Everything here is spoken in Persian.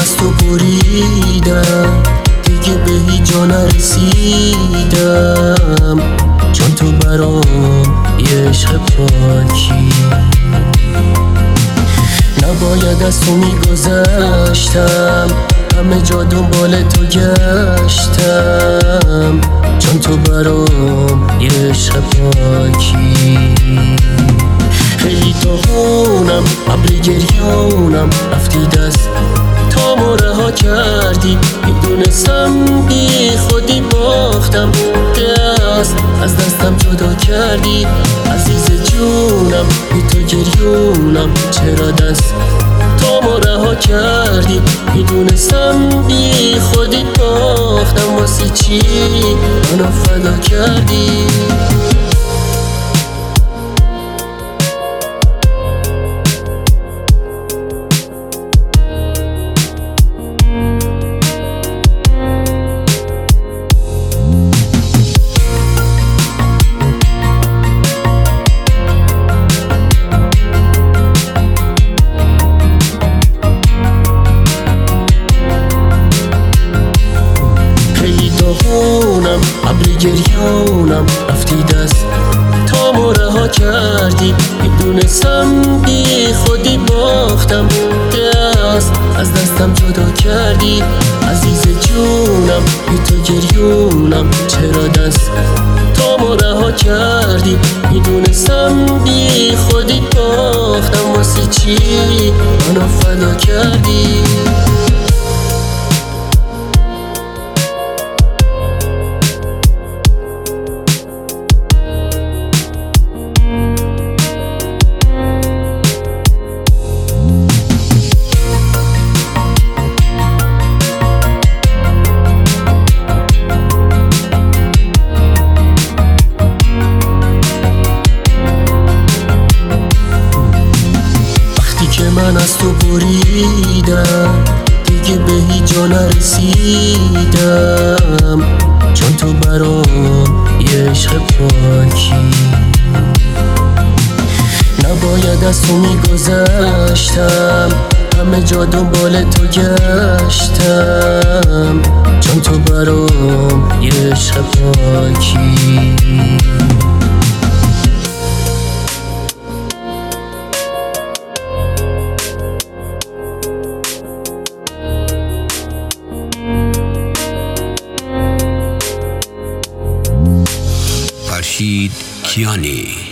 از تو بریدم، دیگه به هیچ جا نرسیدم، چون تو برام یه عشق پاکی. نباید از تو میگذشتم، همه جا دنبال تو گشتم، چون تو برام یه عشق پاکی. خیلی داغونم، ابر گریانم، رفتی دست تامو رها کردی. میدونستم بی خودی باختم، دست از دستم جدا کردی. عزیز جونم بی تو گریونم، چرا دست تامو رها کردی. میدونستم بی خودی باختم، واسه چی منو فدا کردی؟ ابر گریانم، رفتی دست تامو رها کردی. میدونستم بی خودی باختم، دست از دستم جدا کردی. عزیز جونم بی تو گریونم، چرا دست تامو رها کردی. میدونستم بی خودی باختم، واسه چی منو فدا کردی؟ من از تو بریدم، دیگه به هیچ جا نرسیدم، چون تو برام یه عشق پاکی. نباید از تو میگذشتم، همه جا دنبال تو گشتم، چون تو برام یه عشق پاکی. فرشید کیانی.